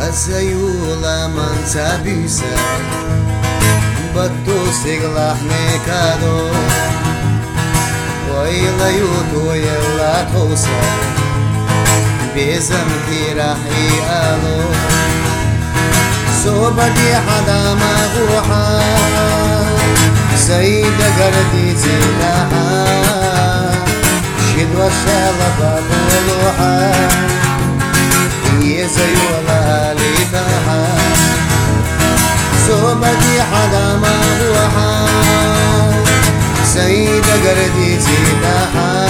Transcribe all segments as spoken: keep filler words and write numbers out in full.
زيولا من تبيسا بدو سيغلح ميكادو ويلا يوتو يلا توسا بيزم كي راح يقالو صوبتي حدا مغوحا سيدة قردي تلاحا شدوى الشالة بقولوحا زيولا لتاحا صوبتي حدا مغوحا سيدة قردي تلاحا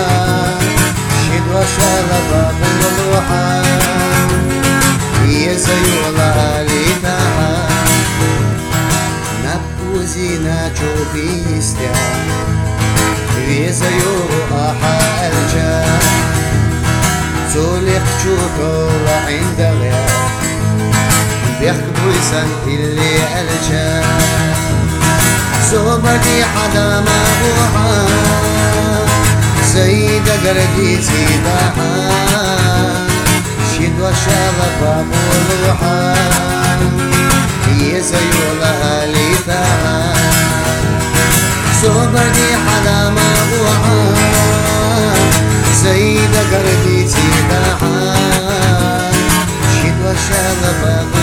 شدوى الشالة بقولوحا زيولا لتاحا نبوزينا جوبيستيا ويزيو أحا الجا زولق شوكو عند غياب بيحكبوا يسان اللي الجا صوبتي حدا مغوحا سيدة قردي تيداحا شدوى الشغفة بولوحا يزيولا لتاحا صوبتي حدا مغوحا سيدة قردي تيداحا شدوى الشغفة